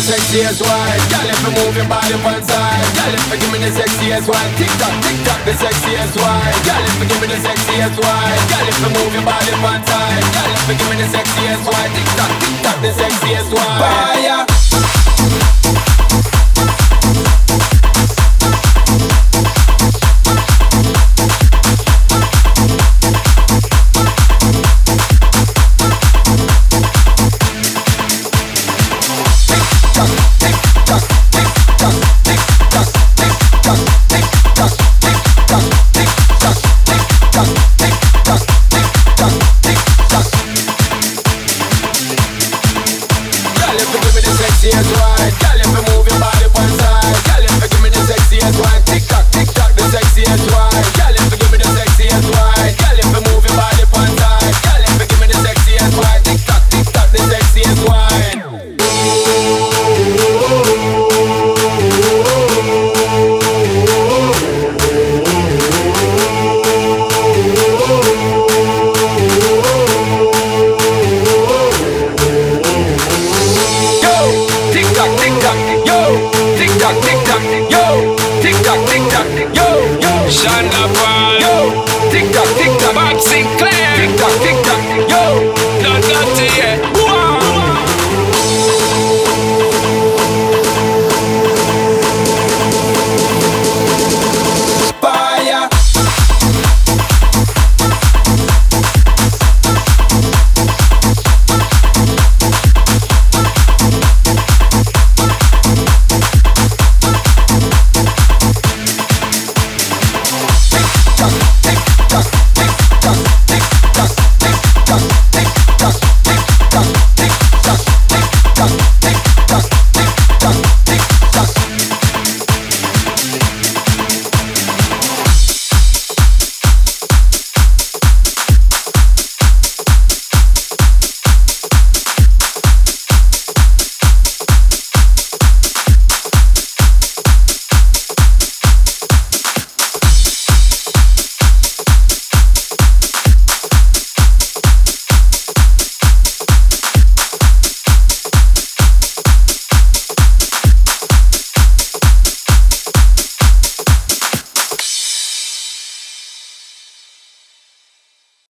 sexiest wine. Girl, if you move your body one side. Girl, if you give me the sexiest wine. Tick tock, the sexiest wine. Girl, if you give me the sexiest wine. Girl, if you move your body one side. Girl, if you give me the sexiest wine. Tick tock, the sexiest wine. Fire. Sexiest wine, girl, if you move your body one side. Girl, if you give me the sexiest wine. Tick tock, the sexiest wine. Girl, if you give me the sexiest wine. Girl, if you move your body one side. Girl, if you give me the sexiest wine. Tick tock, the sexiest wine. Tick tock, yo, tick tock,